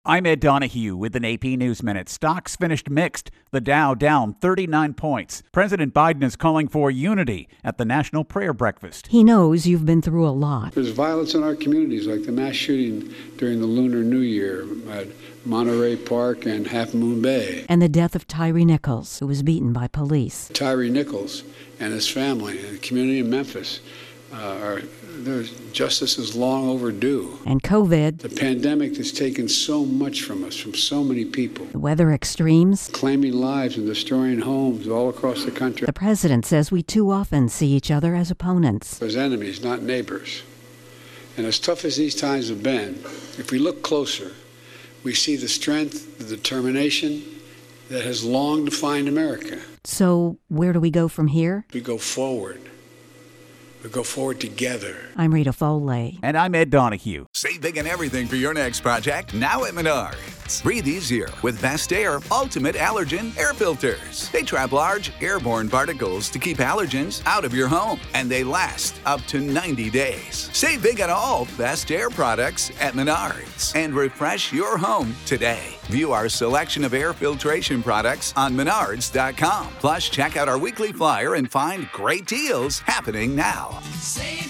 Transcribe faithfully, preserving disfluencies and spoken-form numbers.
I'm Ed Donahue with an A P News Minute. Stocks finished mixed. The Dow down thirty-nine points. President Biden is calling for unity at the National Prayer Breakfast. He knows you've been through a lot. There's violence in our communities, like the mass shooting during the Lunar New Year at Monterey Park and Half Moon Bay. And the death of Tyree Nichols, who was beaten by police. Tyree Nichols and his family and the community in Memphis uh, are... Their justice is long overdue. And COVID. The pandemic has taken so much from us, from so many people. The weather extremes. Claiming lives and destroying homes all across the country. The president says we too often see each other as opponents. As enemies, not neighbors. And as tough as these times have been, if we look closer, we see the strength, the determination that has long defined America. So where do we go from here? We go forward. We go forward together. I'm Rita Foley. And I'm Ed Donahue. Save big on everything for your next project now at Menards. Breathe easier with Best Air Ultimate Allergen Air Filters. They trap large airborne particles to keep allergens out of your home, and they last up to ninety days. Save big on all Best Air products at Menards and refresh your home today. View our selection of air filtration products on menards dot com. Plus, check out our weekly flyer and find great deals happening now. Save